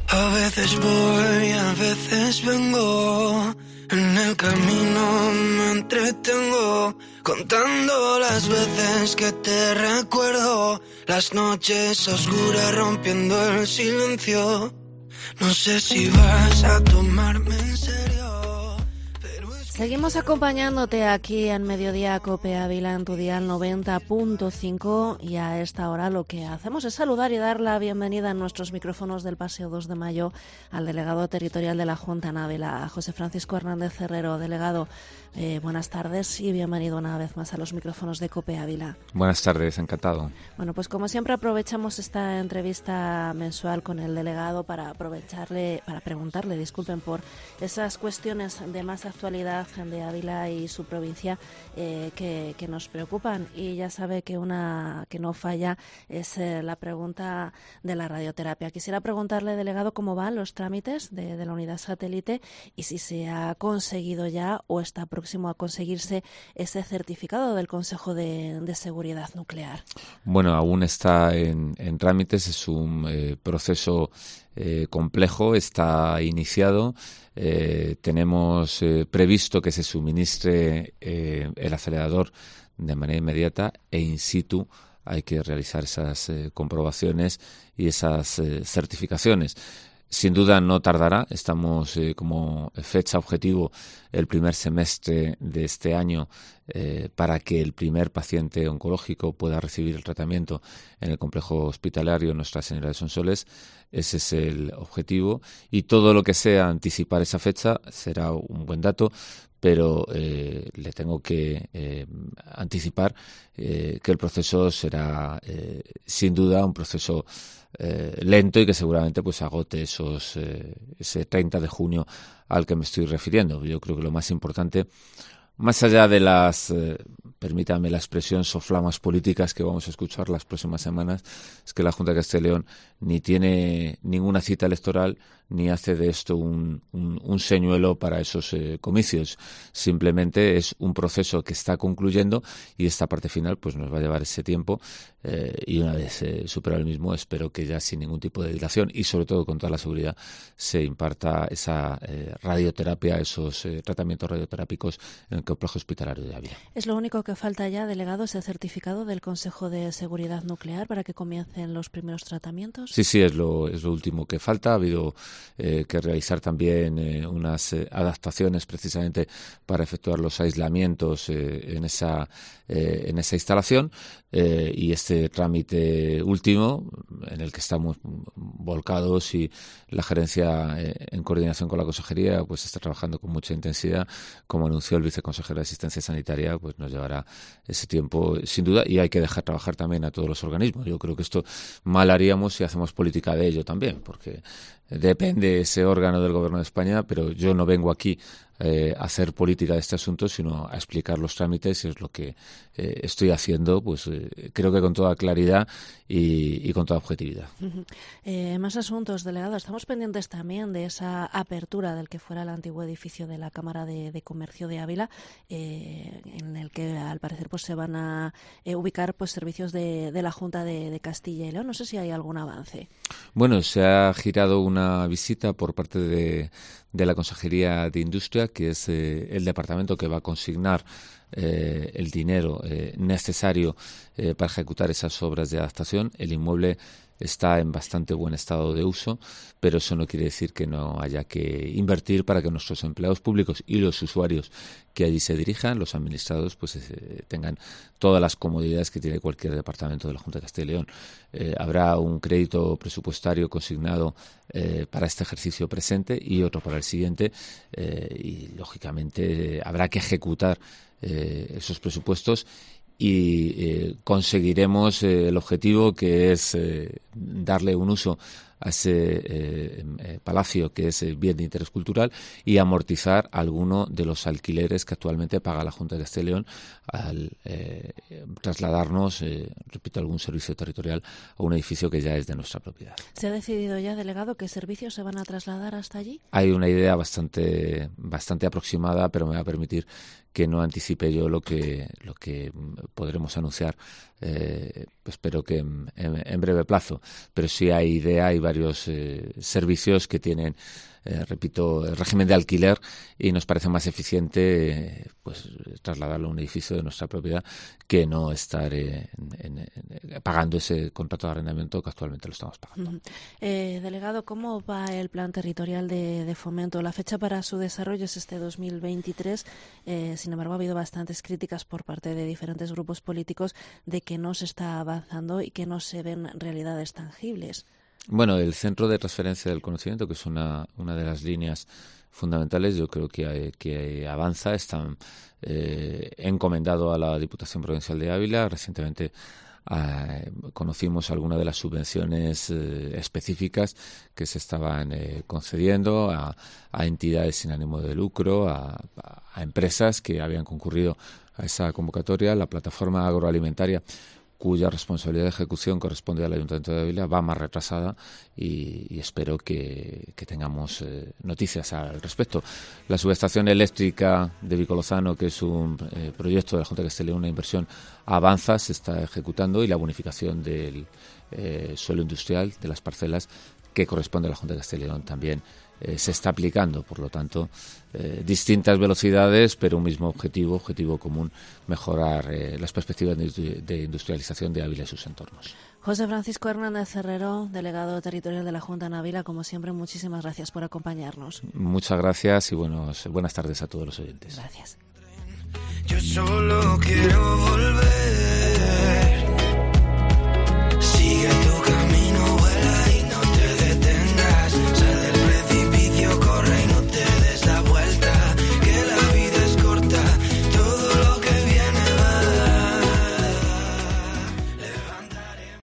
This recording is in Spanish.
A veces voy, a veces vengo, en el camino me entretengo, contando las veces que te recuerdo, las noches oscuras rompiendo el silencio. No sé si vas a tomarme en serio, pero seguimos acompañándote aquí en Mediodía Cope Ávila en tu dial 90.5 y a esta hora lo que hacemos es saludar y dar la bienvenida en nuestros micrófonos del Paseo 2 de Mayo al delegado territorial de la Junta en Ávila, José Francisco Hernández Herrero. Delegado, buenas tardes y bienvenido una vez más a los micrófonos de Cope Ávila. Buenas tardes, encantado. Bueno, pues como siempre aprovechamos esta entrevista mensual con el delegado para preguntarle, disculpen, por esas cuestiones de más actualidad de Ávila y su provincia que nos preocupan, y ya sabe que una que no falla es la pregunta de la radioterapia. Quisiera preguntarle, delegado, cómo van los trámites de la unidad satélite y si se ha conseguido ya o está próximo a conseguirse ese certificado del Consejo de Seguridad Nuclear. Bueno, aún está en trámites, es un proceso complejo, está iniciado. Tenemos previsto que se suministre el acelerador de manera inmediata e in situ. Hay que realizar esas comprobaciones y esas certificaciones. Sin duda no tardará, estamos como fecha objetivo el primer semestre de este año para que el primer paciente oncológico pueda recibir el tratamiento en el complejo hospitalario Nuestra Señora de Sonsoles. Ese es el objetivo y todo lo que sea anticipar esa fecha será un buen dato, pero le tengo que anticipar que el proceso será sin duda un proceso lento y que seguramente pues agote ese 30 de junio al que me estoy refiriendo. Yo creo que lo más importante, más allá de las, permítame la expresión, soflamas políticas que vamos a escuchar las próximas semanas, es que la Junta de Castilla y León ni tiene ninguna cita electoral ni hace de esto un señuelo para esos comicios. Simplemente es un proceso que está concluyendo y esta parte final pues nos va a llevar ese tiempo y una vez superado el mismo espero que ya sin ningún tipo de dilación y sobre todo con toda la seguridad se imparta esa radioterapia, esos tratamientos radioterápicos en el complejo hospitalario de Ávila. ¿Es lo único que falta ya, delegado, ese certificado del Consejo de Seguridad Nuclear para que comiencen los primeros tratamientos? Sí, es lo último que falta. Ha habido que realizar también unas adaptaciones precisamente para efectuar los aislamientos en esa instalación y este trámite último en el que estamos volcados y la gerencia en coordinación con la consejería pues está trabajando con mucha intensidad, como anunció el viceconsejero de Asistencia Sanitaria, pues nos llevará ese tiempo sin duda y hay que dejar trabajar también a todos los organismos. Yo creo que esto mal haríamos si hacemos política de ello también, porque depende ese órgano del Gobierno de España, pero yo no vengo aquí a hacer política de este asunto, sino a explicar los trámites y es lo que estoy haciendo, pues creo que con toda claridad y con toda objetividad. Más asuntos, delegado. Estamos pendientes también de esa apertura del que fuera el antiguo edificio de la Cámara de Comercio de Ávila, en el que al parecer pues se van a ubicar pues servicios de la Junta de Castilla y León. No sé si hay algún avance. Bueno, se ha girado una visita por parte de la Consejería de Industria, que es el departamento que va a consignar el dinero necesario para ejecutar esas obras de adaptación. El inmueble está en bastante buen estado de uso, pero eso no quiere decir que no haya que invertir para que nuestros empleados públicos y los usuarios que allí se dirijan, los administrados, pues tengan todas las comodidades que tiene cualquier departamento de la Junta de Castilla y León. Habrá un crédito presupuestario consignado para este ejercicio presente y otro para el siguiente y, lógicamente, habrá que ejecutar esos presupuestos y conseguiremos el objetivo, que es darle un uso a ese palacio que es bien de interés cultural y amortizar alguno de los alquileres que actualmente paga la Junta de Castilla y León al trasladarnos, repito, algún servicio territorial a un edificio que ya es de nuestra propiedad. ¿Se ha decidido ya, delegado, qué servicios se van a trasladar hasta allí? Hay una idea bastante aproximada, pero me va a permitir que no anticipe yo lo que podremos anunciar espero que en breve plazo. Pero sí hay idea, hay varios servicios que tienen, repito, el régimen de alquiler, y nos parece más eficiente pues trasladarlo a un edificio de nuestra propiedad que no estar pagando ese contrato de arrendamiento que actualmente lo estamos pagando. Delegado, ¿cómo va el plan territorial de fomento? La fecha para su desarrollo es este 2023. Sin embargo, ha habido bastantes críticas por parte de diferentes grupos políticos de que no se está avanzando y que no se ven realidades tangibles. Bueno, el Centro de Transferencia del Conocimiento, que es una de las líneas fundamentales, yo creo que avanza. Está encomendado a la Diputación Provincial de Ávila. Recientemente conocimos algunas de las subvenciones específicas que se estaban concediendo a entidades sin ánimo de lucro, a empresas que habían concurrido a esa convocatoria. La plataforma agroalimentaria, cuya responsabilidad de ejecución corresponde al Ayuntamiento de Ávila, va más retrasada y espero que tengamos noticias al respecto. La subestación eléctrica de Vicolozano, que es un proyecto de la Junta de Castilla y León, una inversión, avanza, se está ejecutando, y la bonificación del suelo industrial, de las parcelas que corresponde a la Junta de Castilla y León, también se está aplicando. Por lo tanto, distintas velocidades, pero un mismo objetivo común: mejorar las perspectivas de industrialización de Ávila y sus entornos. José Francisco Hernández Herrero, delegado territorial de la Junta en Ávila, como siempre, muchísimas gracias por acompañarnos. Muchas gracias y buenas tardes a todos los oyentes. Gracias. Yo solo quiero volver.